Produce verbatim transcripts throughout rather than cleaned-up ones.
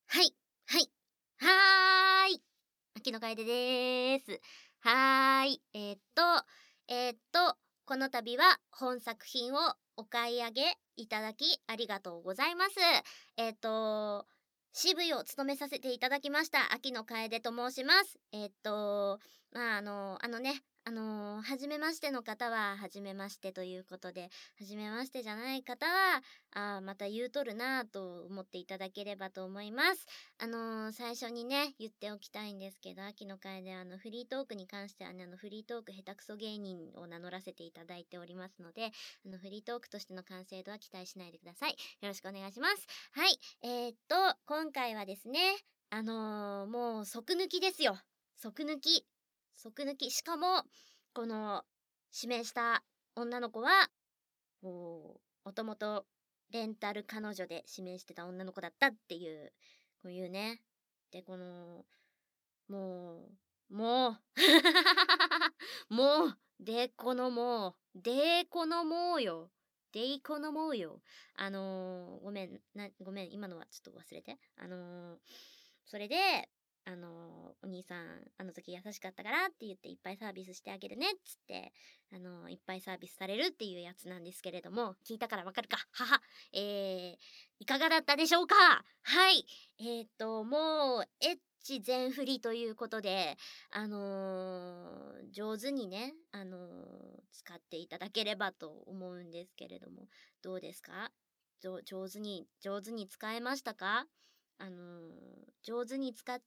はい、はい、はーい。秋野楓です。はーい。えーっと、えーっと、この度は本作品をお買い上げいただきありがとうございます。えーっと、シーブイ を務めさせていただきました秋野楓と申します。えーっと、まあ、あの、あのね、あの、初めましての方は初めましてということで、初めましてじゃない方は、ああ、また言うとるなぁと思っていただければと思います。あのー最初にね、言っておきたいんですけど、秋の会であのフリートークに関してはね、あのフリートーク下手くそ芸人を名乗らせていただいておりますので、あのフリートークとしての完成度は期待しないでください。よろしくお願いします。はい。えー、っと、今回はですね、あのーもう即抜きですよ。即抜き。即抜き。しかも、この指名した女の子は、もう、もともとレンタル彼女で指名してた女の子だったっていう、こういうね。で、この、もう、もう、もう、で、このもう、で、このもうよ。でいこのもうよ。あのーごめん、な、ごめん、今のはちょっと忘れて。あのーそれで、あのーお兄さん、あの時優しかったからって言っていっぱいサービスしてあげるねっつって、あのーいっぱいサービスされるっていうやつなんですけれども、聞いたからわかるか。はは。えー、いかがだったでしょうか。はい。えー、っと、もう、エッチ全振りということで、あのー上手にね、あのー使っていただければと思うんですけれども、どうですか？じょ上手に、上手に使えましたか？あのー上手に使って、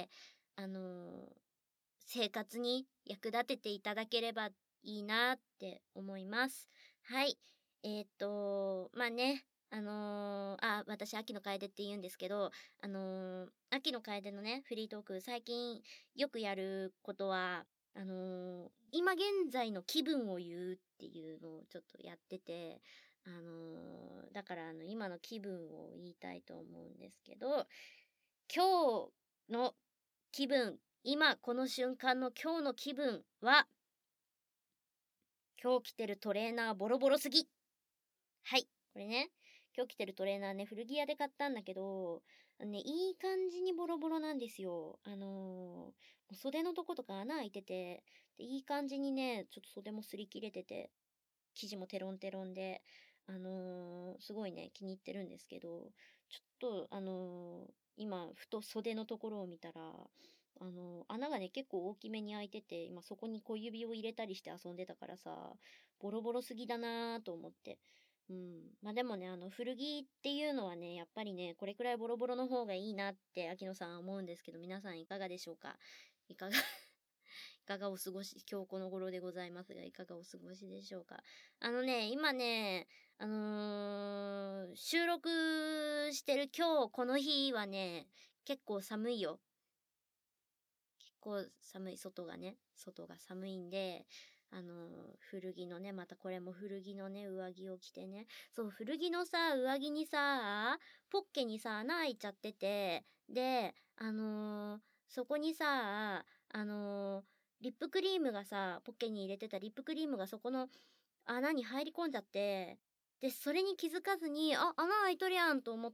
あのー生活に役立てていただければいいなって思います。はい。えーっと、まあね、あのーあ、私、秋の楓って言うんですけど、あのー秋の楓のね、フリートーク、最近よくやることは、あのー今現在の気分を言うっていうのをちょっとやってて、あのーだからあの今の気分を言いたいと思うんですけど、今日の気分、今この瞬間の今日の気分は、今日着てるトレーナーボロボロすぎ。はい。これね、今日着てるトレーナーね、古着屋で買ったんだけど、あのね、いい感じにボロボロなんですよ。あのーもう袖のとことか穴開いてて、で、いい感じにね、ちょっと袖も擦り切れてて、生地もテロンテロンで、あのーすごいね、気に入ってるんですけど、ちょっと、あのー今、ふと袖のところを見たら、あのー穴がね、結構大きめに開いてて、今そこに小指を入れたりして遊んでたからさ、ボロボロすぎだなーと思って。うん。まあでもね、あの、古着っていうのはね、やっぱりね、これくらいボロボロの方がいいなって、秋野さんは思うんですけど、皆さんいかがでしょうか？いかがいかがお過ごし、今日この頃でございますが、いかがお過ごしでしょうか。あのね、今ね、あのー収録してる今日この日はね、結構寒いよ。結構寒い、外がね、外が寒いんで、あのー古着のね、またこれも古着のね、上着を着てね、そう、古着のさ、上着にさ、ポッケにさ、穴開いちゃってて、で、あのーそこにさ、あのーリップクリームがさ、ポッケに入れてたリップクリームがそこの穴に入り込んじゃって、で、それに気づかずに、あ、穴開いとるやんと思って、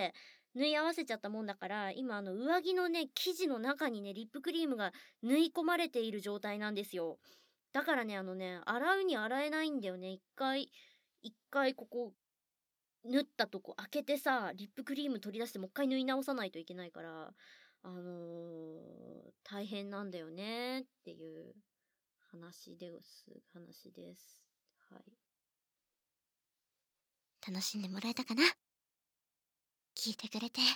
縫い合わせちゃったもんだから、今あの上着のね、生地の中にね、リップクリームが縫い込まれている状態なんですよ。だからね、あのね、洗うに洗えないんだよね。一回、一回ここ、縫ったとこ開けてさ、リップクリーム取り出してもう一回縫い直さないといけないから、あのー大変なんだよねっていう話です。話です。はい。楽しんでもらえたかな？聞いてくれて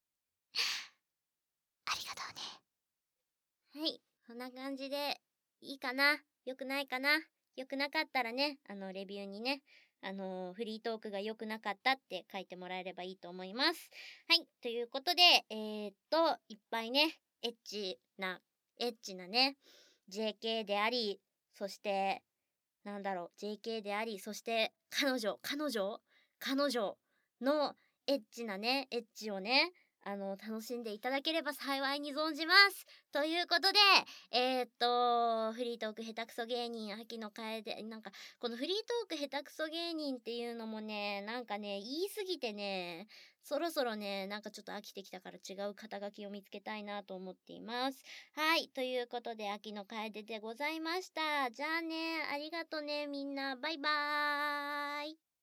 ありがとうね。はい。こんな感じでいいかな？良くないかな？良くなかったらね、あの、レビューにね、あのーフリートークが良くなかったって書いてもらえればいいと思います。はい。ということで、えー、っと、いっぱいね、エッチな、エッチなね、ジェーケー であり、そして、なんだろう、ジェーケー であり、そして彼女、彼女、彼女のエッチなね、エッチをね、あの、楽しんでいただければ幸いに存じます。ということで、えー、っと、フリートーク下手くそ芸人、秋の楓、なんか、このフリートーク下手くそ芸人っていうのもね、なんかね、言い過ぎてね、 そろそろね、なんかちょっと飽きてきたから違う肩書きを見つけたいなと思っています。はい。ということで、秋の楓でございました。じゃあね、ありがとね、みんな。バイバーイ。